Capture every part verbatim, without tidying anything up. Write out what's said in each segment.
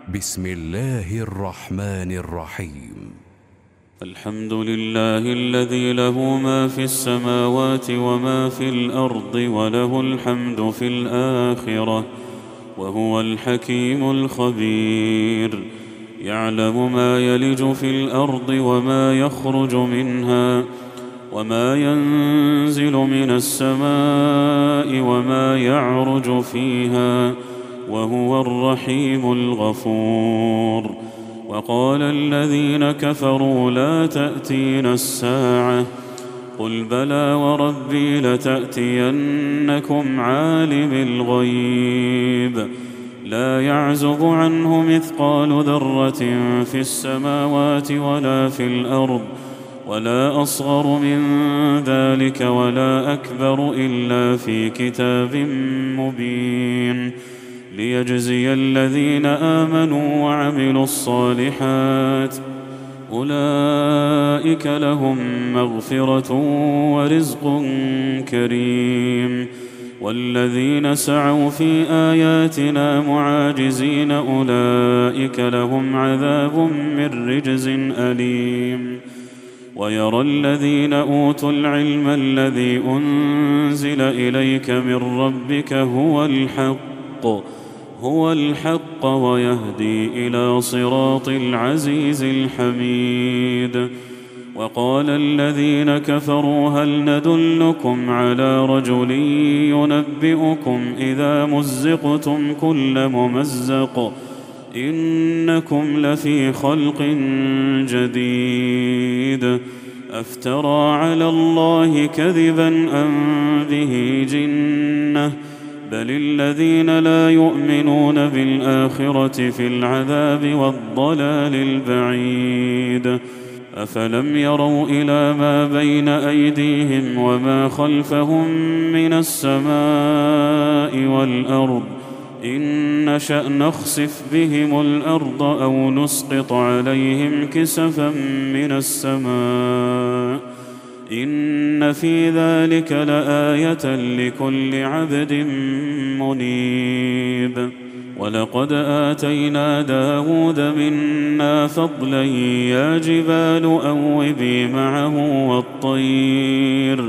بسم الله الرحمن الرحيم. الحمد لله الذي له ما في السماوات وما في الأرض وله الحمد في الآخرة وهو الحكيم الخبير. يعلم ما يلج في الأرض وما يخرج منها وما ينزل من السماء وما يعرج فيها وهو الرحيم الغفور. وقال الذين كفروا لا تأتينا الساعة قل بلى وربي لتأتينكم عالم الغيب لا يعزب عنه مثقال ذرة في السماوات ولا في الأرض ولا أصغر من ذلك ولا أكبر إلا في كتاب مبين ليجزي الذين آمنوا وعملوا الصالحات أولئك لهم مغفرة ورزق كريم. والذين سعوا في آياتنا معاجزين أولئك لهم عذاب من رجز أليم. ويرى الذين أوتوا العلم الذي أنزل إليك من ربك هو الحق هو الحق ويهدي إلى صراط العزيز الحميد. وقال الذين كفروا هل ندلكم على رجل ينبئكم إذا مزقتم كل ممزق إنكم لفي خلق جديد أفترى على الله كذبا أم به جنة بل الذين لا يؤمنون بالآخرة في العذاب والضلال البعيد. أفلم يروا إلى ما بين أيديهم وما خلفهم من السماء والأرض إن نشأ نخسف بهم الأرض أو نسقط عليهم كسفا من السماء إن في ذلك لآية لكل عبد منيب. ولقد آتينا داود منا فضلا يا جبال أوبي معه والطير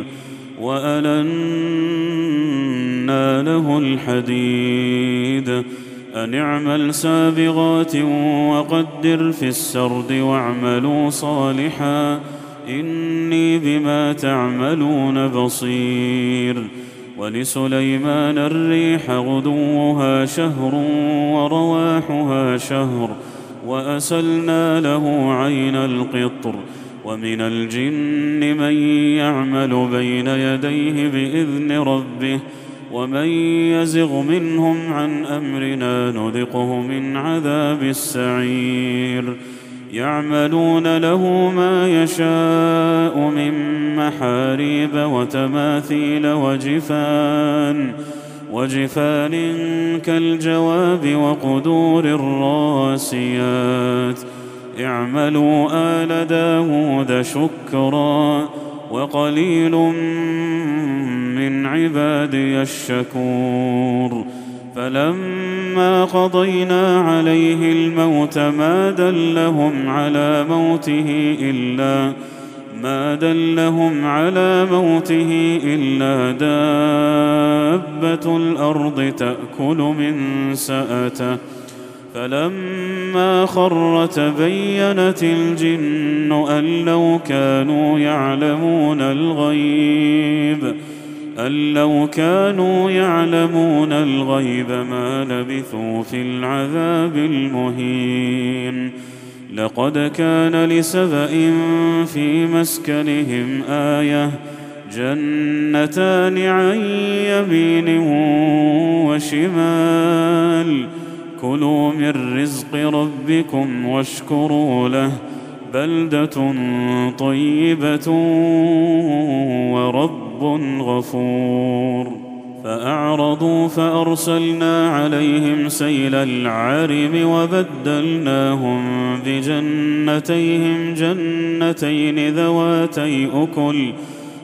وألنا له الحديد أن اعمل سابغات وقدر في السرد واعملوا صالحا إني بما تعملون بصير. ولسليمان الريح غدوها شهر ورواحها شهر وأسلنا له عين القطر ومن الجن من يعمل بين يديه بإذن ربه ومن يزغ منهم عن أمرنا نذقه من عذاب السعير. يعملون له ما يشاء من محاريب وتماثيل وجفان وجفان كالجواب وقدور الراسيات اعملوا آل داود شكرا وقليل من عبادي الشكور. فلما قضينا عليه الموت ما دلهم على موته إلا ما دلهم على موته إلا دابة الأرض تأكل من سأته فلما خر تبينت الجن أن لو كانوا يعلمون الغيب أن لو كانوا يعلمون الغيب ما لبثوا في العذاب المهين. لقد كان لسبإ في مسكنهم آية جنتان عن يمين وشمال كلوا من رزق ربكم واشكروا له بلدة طيبة ورب غفور. فأعرضوا فأرسلنا عليهم سيل العارم وبدلناهم بجنتيهم جنتين ذواتي أكل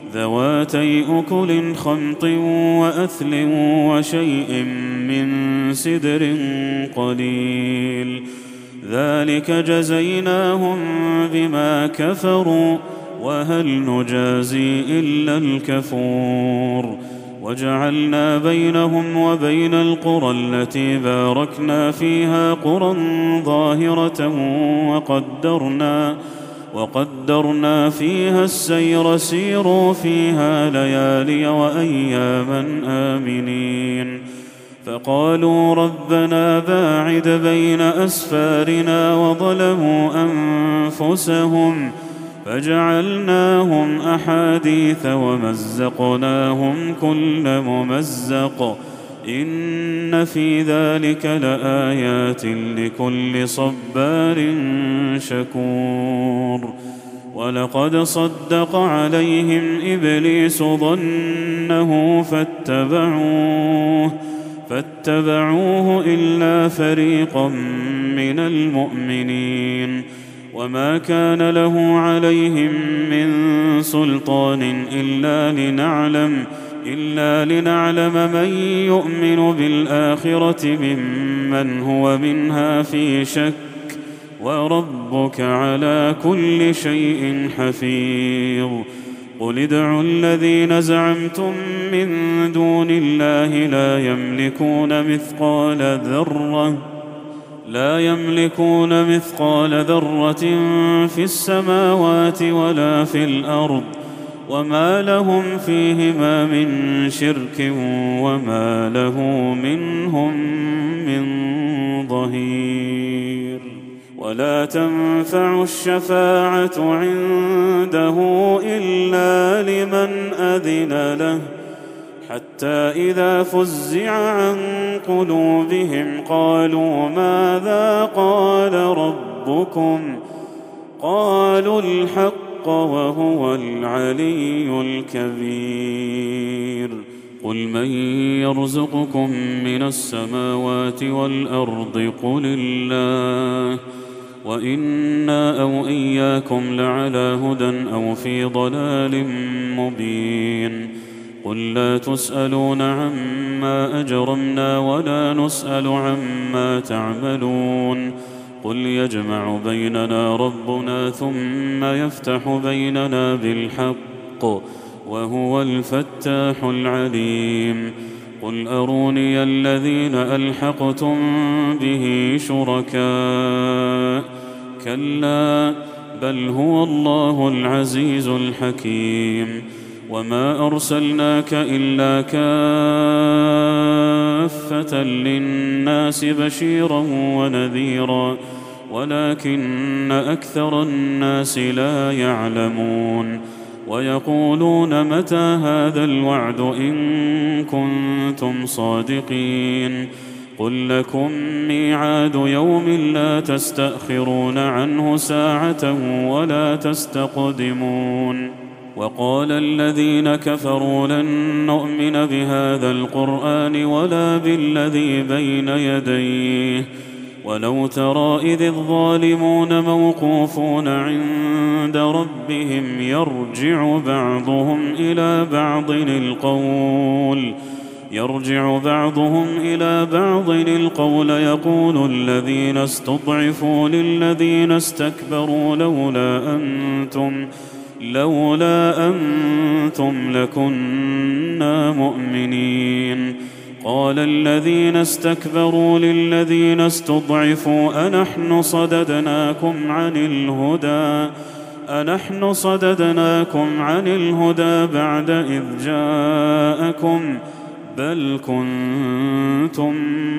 ذواتي أكل خمط وأثل وشيء من سدر قليل ذلك جزيناهم بما كفروا وهل نجازي إلا الكفور وجعلنا بينهم وبين القرى التي باركنا فيها قرى ظاهرة وقدرنا وقدرنا فيها السير سيروا فيها ليالي وأياما آمنين فقالوا ربنا باعد بين أسفارنا وظلموا أنفسهم فجعلناهم أحاديث ومزقناهم كل ممزق إن في ذلك لآيات لكل صبار شكور ولقد صدق عليهم إبليس ظنه فاتبعوه فاتبعوه إلا فريقا من المؤمنين وما كان له عليهم من سلطان إلا لنعلم إلا لنعلم من يؤمن بالآخرة ممن هو منها في شك وربك على كل شيء حفيظ قل ادعوا الذين زعمتم من دون الله لا يملكون مثقال ذرة لا يملكون مثقال ذرة في السماوات ولا في الأرض وما لهم فيهما من شرك وما له منهم من ظهير ولا تنفع الشفاعة عنده إلا لمن أذن له حتى إذا فزع عن قلوبهم قالوا ماذا قال ربكم قالوا الحق وهو العلي الكبير قل من يرزقكم من السماوات والأرض قل الله وإنا أو إياكم لعلى هدى أو في ضلال مبين قل لا تسألون عما أجرمنا ولا نسأل عما تعملون قل يجمع بيننا ربنا ثم يفتح بيننا بالحق وهو الفتاح العليم قل أروني الذين ألحقتم به شركاء كلا بل هو الله العزيز الحكيم وما أرسلناك إلا كافة للناس بشيرا ونذيرا ولكن أكثر الناس لا يعلمون ويقولون متى هذا الوعد إن كنتم صادقين قل لكم ميعاد يوم لا تستأخرون عنه ساعة ولا تستقدمون وقال الذين كفروا لن نؤمن بهذا القرآن ولا بالذي بين يديه ولو ترى إذ الظالمون موقوفون عند ربهم يرجع بعضهم إلى بعض القول يرجع بعضهم إلى بعض القول يقول الذين استضعفوا للذين استكبروا لولا أنتم لولا أنتم لكنا مؤمنين قال الذين استكبروا للذين استضعفوا أنحن صددناكم عن الهدى أنحن صددناكم عن الهدى بعد إذ جاءكم بل كنتم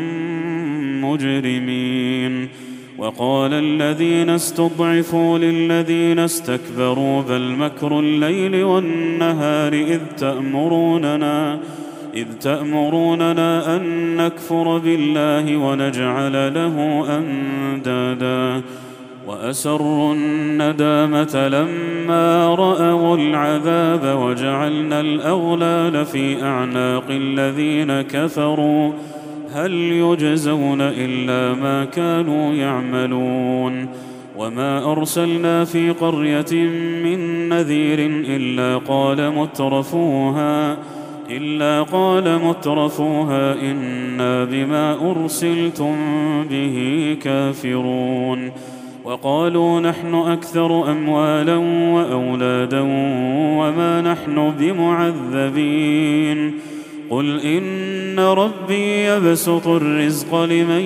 مجرمين وقال الذين استضعفوا للذين استكبروا بل مكر الليل والنهار إذ تأمروننا إذ تأمروننا أن نكفر بالله ونجعل له أندادا وأسروا الندامة لما رأوا العذاب وجعلنا الأغلال في أعناق الذين كفروا هل يجزون إلا ما كانوا يعملون وما أرسلنا في قرية من نذير إلا قال مترفوها إلا قال مترفوها إنا بما أرسلتم به كافرون وقالوا نحن أكثر أموالا وأولادا وما نحن بمعذبين قل إن ربي يبسط الرزق لمن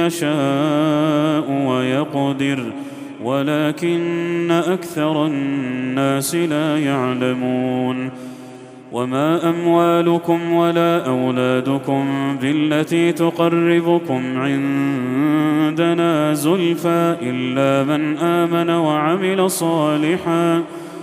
يشاء ويقدر ولكن أكثر الناس لا يعلمون وما أموالكم ولا أولادكم بالتي تقربكم عندنا زلفى إلا من آمن وعمل صالحا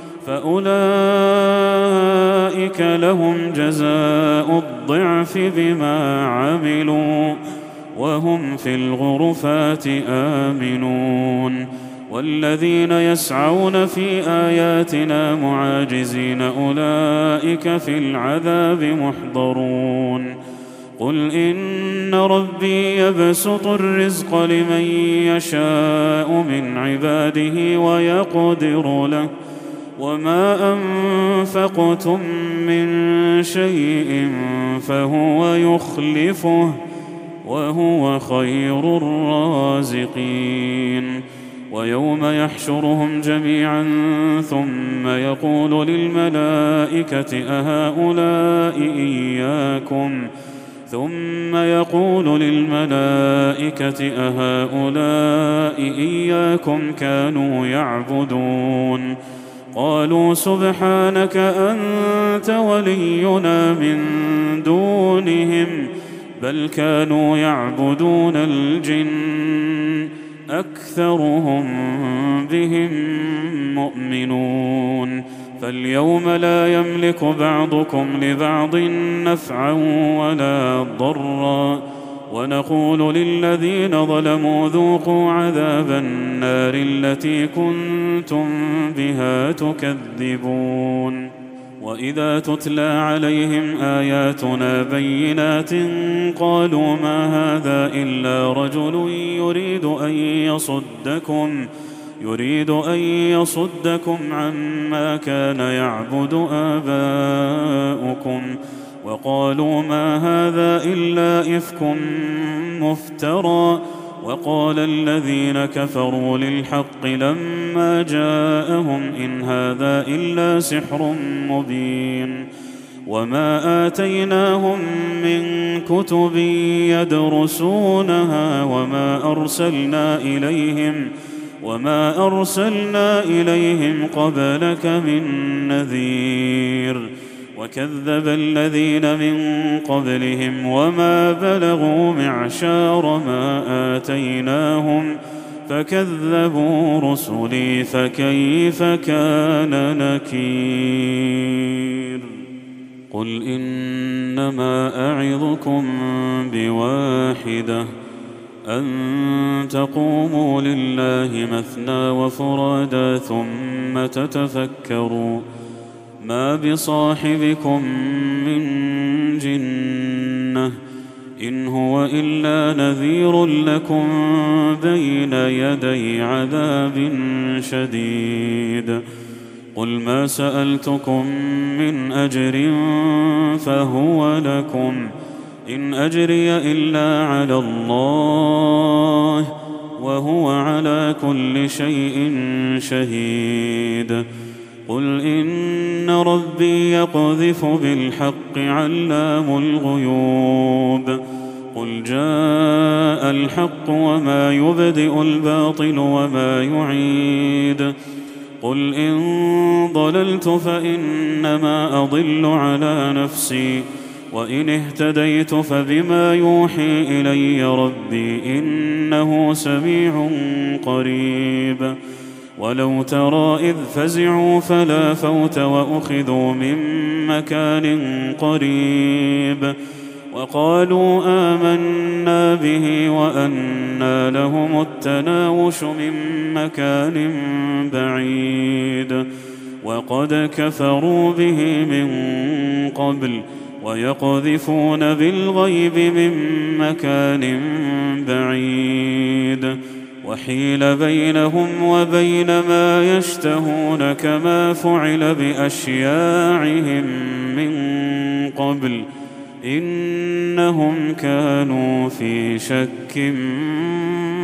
فأولئك لهم جزاء الضعف بما عملوا وهم في الغرفات آمنون والذين يسعون في آياتنا معاجزين أولئك في العذاب محضرون قل إن ربي يبسط الرزق لمن يشاء من عباده ويقدر له وما أنفقتم من شيء فهو يخلفه وهو خير الرازقين ويوم يحشرهم جميعا ثم يقول للملائكة أهؤلاء إياكم ثم يقول للملائكة أهؤلاء إياكم كانوا يعبدون قالوا سبحانك أنت ولينا من دونهم بل كانوا يعبدون الجن أكثرهم بهم مؤمنون فاليوم لا يملك بعضكم لبعض نفعا ولا ضرا ونقول للذين ظلموا ذوقوا عذاب النار التي كنتم بها تكذبون وإذا تتلى عليهم آياتنا بينات قالوا ما هذا إلا رجل يريد أن يصدكم يريد أن يصدكم عما كان يعبد آباؤكم وقالوا ما هذا إلا إفك مفترى وقال الذين كفروا للحق لما جاءهم إن هذا إلا سحر مبين وما آتيناهم من كتب يدرسونها وما أرسلنا إليهم وما أرسلنا إليهم قبلك من نذير وكذب الذين من قبلهم وما بلغوا معشار ما آتيناهم فكذبوا رسلي فكيف كان نكير قل إنما أعظكم بواحدة أن تقوموا لله مثنى وفرادا ثم تتفكروا ما بصاحبكم من جنة إن هو إلا نذير لكم بين يدي عذاب شديد قل ما سألتكم من أجر فهو لكم إن أجري إلا على الله وهو على كل شيء شهيد قل إن ربي يقذف بالحق علام الغيوب قل جاء الحق وما يبدئ الباطل وما يعيد قل إن ضللت فإنما أضل على نفسي وإن اهتديت فبما يوحي إلي ربي إنه سميع قريب ولو ترى إذ فزعوا فلا فوت وأخذوا من مكان قريب وقالوا آمنا به وأنى لهم التناوش من مكان بعيد وقد كفروا به من قبل ويقذفون بالغيب من مكان بعيد وحيل بينهم وبين ما يشتهون كما فعل بأشياعهم من قبل إنهم كانوا في شك